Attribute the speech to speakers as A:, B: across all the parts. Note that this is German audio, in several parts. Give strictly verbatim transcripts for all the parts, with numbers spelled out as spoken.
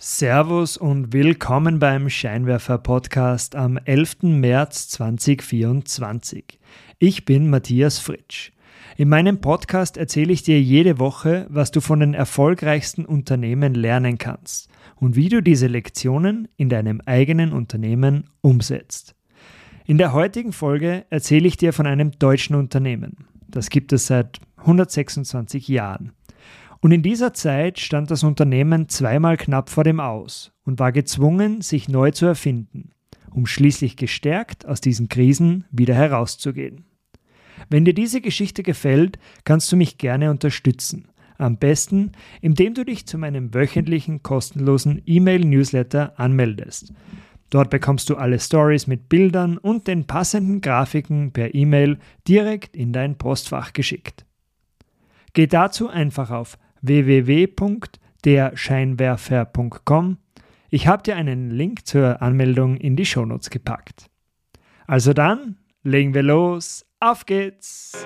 A: Servus und willkommen beim Scheinwerfer-Podcast am elften März zweitausendvierundzwanzig. Ich bin Matthias Fritsch. In meinem Podcast erzähle ich dir jede Woche, was du von den erfolgreichsten Unternehmen lernen kannst und wie du diese Lektionen in deinem eigenen Unternehmen umsetzt. In der heutigen Folge erzähle ich dir von einem deutschen Unternehmen. Das gibt es seit hundertsechsundzwanzig Jahren. Und in dieser Zeit stand das Unternehmen zweimal knapp vor dem Aus und war gezwungen, sich neu zu erfinden, um schließlich gestärkt aus diesen Krisen wieder herauszugehen. Wenn dir diese Geschichte gefällt, kannst du mich gerne unterstützen. Am besten, indem du dich zu meinem wöchentlichen kostenlosen E-Mail-Newsletter anmeldest. Dort bekommst du alle Stories mit Bildern und den passenden Grafiken per E-Mail direkt in dein Postfach geschickt. Geh dazu einfach auf w w w punkt der scheinwerfer punkt com. Ich habe dir einen Link zur Anmeldung in die Shownotes gepackt. Also dann, legen wir los, auf geht's!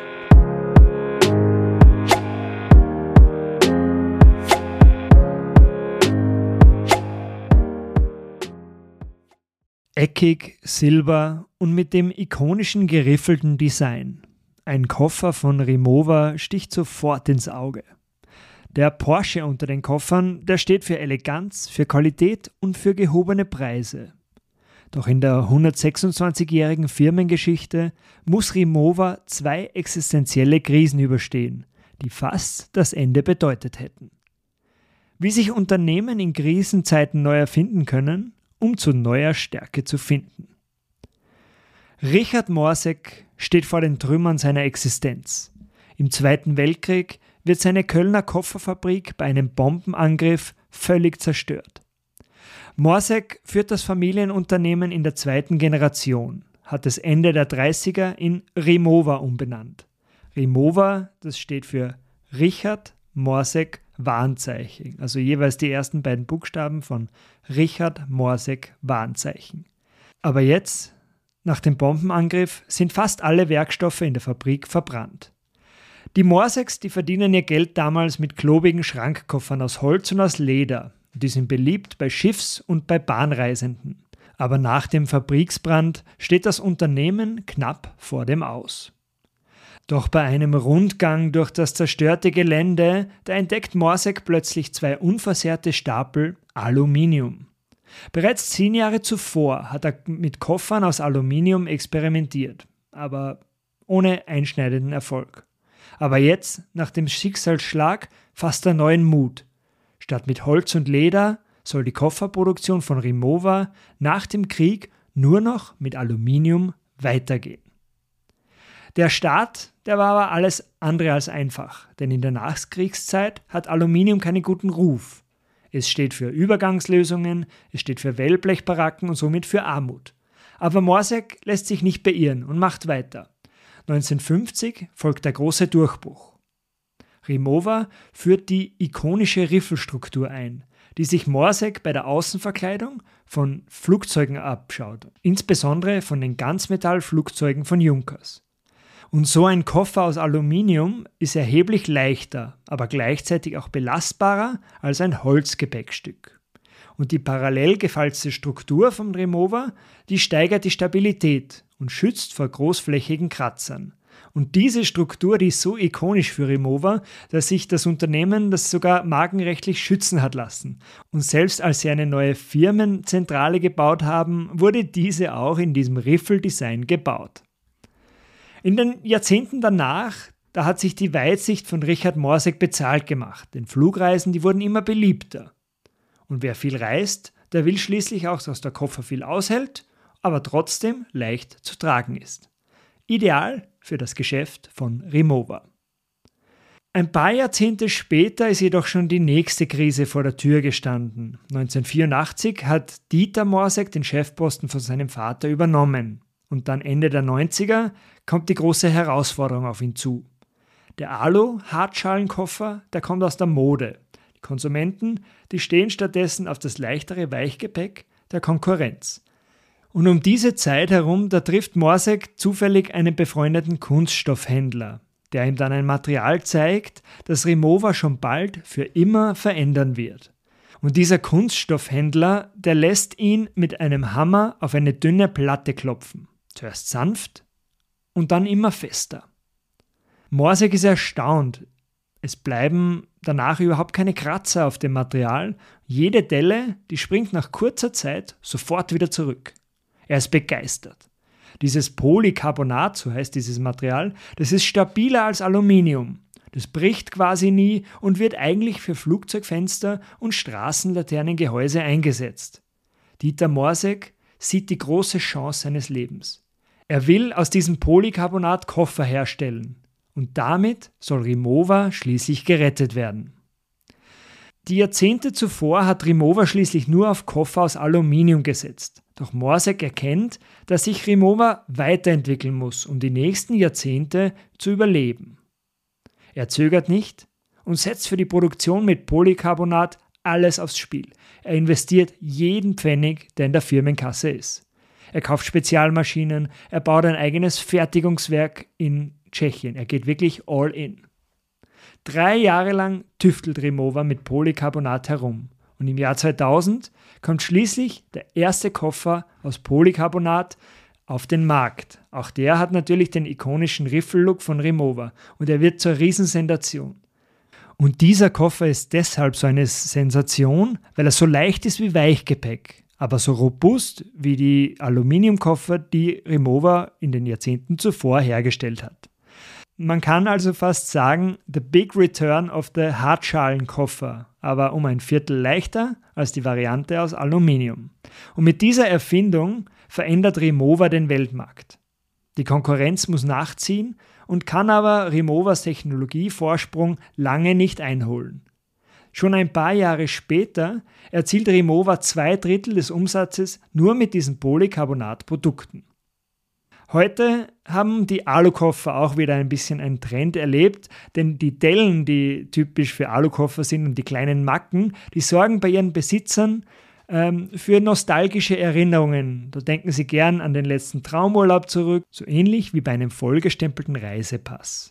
A: Eckig, silber und mit dem ikonischen geriffelten Design. Ein Koffer von Rimowa sticht sofort ins Auge. Der Porsche unter den Koffern, der steht für Eleganz, für Qualität und für gehobene Preise. Doch in der hundertsechsundzwanzigjährigen Firmengeschichte muss Rimowa zwei existenzielle Krisen überstehen, die fast das Ende bedeutet hätten. Wie sich Unternehmen in Krisenzeiten neu erfinden können, um zu neuer Stärke zu finden. Richard Morsek steht vor den Trümmern seiner Existenz. Im Zweiten Weltkrieg wird seine Kölner Kofferfabrik bei einem Bombenangriff völlig zerstört. Morsek führt das Familienunternehmen in der zweiten Generation, hat es Ende der dreißiger in Rimowa umbenannt. Rimowa, das steht für Richard Morsek Warenzeichen, also jeweils die ersten beiden Buchstaben von Richard Morsek Warenzeichen. Aber jetzt, nach dem Bombenangriff, sind fast alle Werkstoffe in der Fabrik verbrannt. Die Morseks, die verdienen ihr Geld damals mit klobigen Schrankkoffern aus Holz und aus Leder. Die sind beliebt bei Schiffs- und bei Bahnreisenden. Aber nach dem Fabriksbrand steht das Unternehmen knapp vor dem Aus. Doch bei einem Rundgang durch das zerstörte Gelände, da entdeckt Morsek plötzlich zwei unversehrte Stapel Aluminium. Bereits zehn Jahre zuvor hat er mit Koffern aus Aluminium experimentiert, aber ohne einschneidenden Erfolg. Aber jetzt, nach dem Schicksalsschlag, fasst er neuen Mut. Statt mit Holz und Leder soll die Kofferproduktion von Rimowa nach dem Krieg nur noch mit Aluminium weitergehen. Der Start, der war aber alles andere als einfach, denn in der Nachkriegszeit hat Aluminium keinen guten Ruf. Es steht für Übergangslösungen, es steht für Wellblechbaracken und somit für Armut. Aber Morsek lässt sich nicht beirren und macht weiter. neunzehnhundertfünfzig folgt der große Durchbruch. Rimowa führt die ikonische Riffelstruktur ein, die sich Morsek bei der Außenverkleidung von Flugzeugen abschaut, insbesondere von den Ganzmetallflugzeugen von Junkers. Und so ein Koffer aus Aluminium ist erheblich leichter, aber gleichzeitig auch belastbarer als ein Holzgepäckstück. Und die parallel gefalzte Struktur vom Rimowa, die steigert die Stabilität und schützt vor großflächigen Kratzern. Und diese Struktur, die ist so ikonisch für Rimowa, dass sich das Unternehmen das sogar markenrechtlich schützen hat lassen. Und selbst als sie eine neue Firmenzentrale gebaut haben, wurde diese auch in diesem Riffeldesign gebaut. In den Jahrzehnten danach, da hat sich die Weitsicht von Richard Morsek bezahlt gemacht, denn Flugreisen, die wurden immer beliebter. Und wer viel reist, der will schließlich auch, dass der Koffer viel aushält, aber trotzdem leicht zu tragen ist. Ideal für das Geschäft von Rimowa. Ein paar Jahrzehnte später ist jedoch schon die nächste Krise vor der Tür gestanden. neunzehnhundertvierundachtzig hat Dieter Morsek den Chefposten von seinem Vater übernommen. Und dann Ende der neunziger kommt die große Herausforderung auf ihn zu. Der Alu-Hartschalenkoffer, der kommt aus der Mode. Die Konsumenten, die stehen stattdessen auf das leichtere Weichgepäck der Konkurrenz. Und um diese Zeit herum, da trifft Morsek zufällig einen befreundeten Kunststoffhändler, der ihm dann ein Material zeigt, das Rimowa schon bald für immer verändern wird. Und dieser Kunststoffhändler, der lässt ihn mit einem Hammer auf eine dünne Platte klopfen. Zuerst sanft und dann immer fester. Morsek ist erstaunt. Es bleiben danach überhaupt keine Kratzer auf dem Material. Jede Delle, die springt nach kurzer Zeit sofort wieder zurück. Er ist begeistert. Dieses Polycarbonat, so heißt dieses Material, das ist stabiler als Aluminium. Das bricht quasi nie und wird eigentlich für Flugzeugfenster und Straßenlaternengehäuse eingesetzt. Dieter Morsek sieht die große Chance seines Lebens. Er will aus diesem Polycarbonat Koffer herstellen und damit soll Rimowa schließlich gerettet werden. Die Jahrzehnte zuvor hat Rimowa schließlich nur auf Koffer aus Aluminium gesetzt. Doch Morsek erkennt, dass sich Rimowa weiterentwickeln muss, um die nächsten Jahrzehnte zu überleben. Er zögert nicht und setzt für die Produktion mit Polycarbonat alles aufs Spiel. Er investiert jeden Pfennig, der in der Firmenkasse ist. Er kauft Spezialmaschinen, er baut ein eigenes Fertigungswerk in Tschechien. Er geht wirklich all in. Drei Jahre lang tüftelt Rimowa mit Polycarbonat herum. Und im Jahr zweitausend kommt schließlich der erste Koffer aus Polycarbonat auf den Markt. Auch der hat natürlich den ikonischen Riffellook von Rimowa und er wird zur Riesensensation. Und dieser Koffer ist deshalb so eine Sensation, weil er so leicht ist wie Weichgepäck, aber so robust wie die Aluminiumkoffer, die Rimowa in den Jahrzehnten zuvor hergestellt hat. Man kann also fast sagen, the big return of the Hartschalenkoffer, aber um ein Viertel leichter als die Variante aus Aluminium. Und mit dieser Erfindung verändert Rimowa den Weltmarkt. Die Konkurrenz muss nachziehen und kann aber Rimowas Technologievorsprung lange nicht einholen. Schon ein paar Jahre später erzielt Rimowa zwei Drittel des Umsatzes nur mit diesen Polycarbonat-Produkten. Heute haben die Alukoffer auch wieder ein bisschen einen Trend erlebt, denn die Dellen, die typisch für Alukoffer sind und die kleinen Macken, die sorgen bei ihren Besitzern ähm, für nostalgische Erinnerungen. Da denken sie gern an den letzten Traumurlaub zurück, so ähnlich wie bei einem vollgestempelten Reisepass.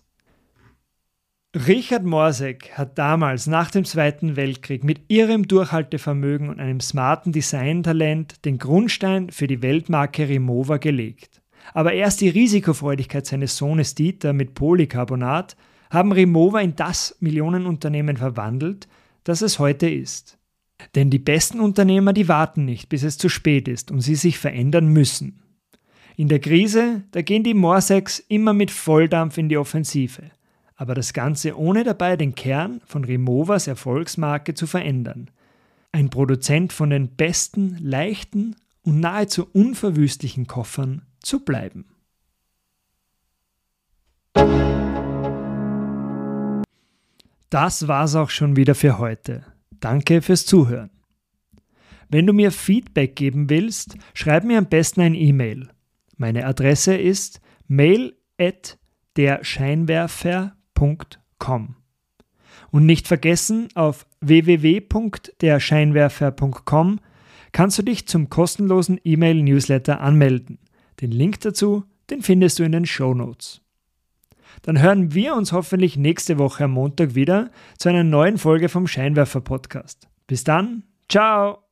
A: Richard Morsek hat damals nach dem Zweiten Weltkrieg mit irrem Durchhaltevermögen und einem smarten Designtalent den Grundstein für die Weltmarke Rimowa gelegt. Aber erst die Risikofreudigkeit seines Sohnes Dieter mit Polycarbonat haben Rimowa in das Millionenunternehmen verwandelt, das es heute ist. Denn die besten Unternehmer, die warten nicht, bis es zu spät ist und sie sich verändern müssen. In der Krise, da gehen die Morseks immer mit Volldampf in die Offensive. Aber das Ganze ohne dabei den Kern von Rimowas Erfolgsmarke zu verändern. Ein Produzent von den besten, leichten und nahezu unverwüstlichen Koffern zu bleiben. Das war's auch schon wieder für heute. Danke fürs Zuhören. Wenn du mir Feedback geben willst, schreib mir am besten ein E-Mail. Meine Adresse ist mail at derscheinwerfer punkt com. Und nicht vergessen, auf w w w punkt derscheinwerfer punkt com kannst du dich zum kostenlosen E-Mail-Newsletter anmelden. Den Link dazu, den findest du in den Shownotes. Dann hören wir uns hoffentlich nächste Woche am Montag wieder zu einer neuen Folge vom Scheinwerfer-Podcast. Bis dann, ciao!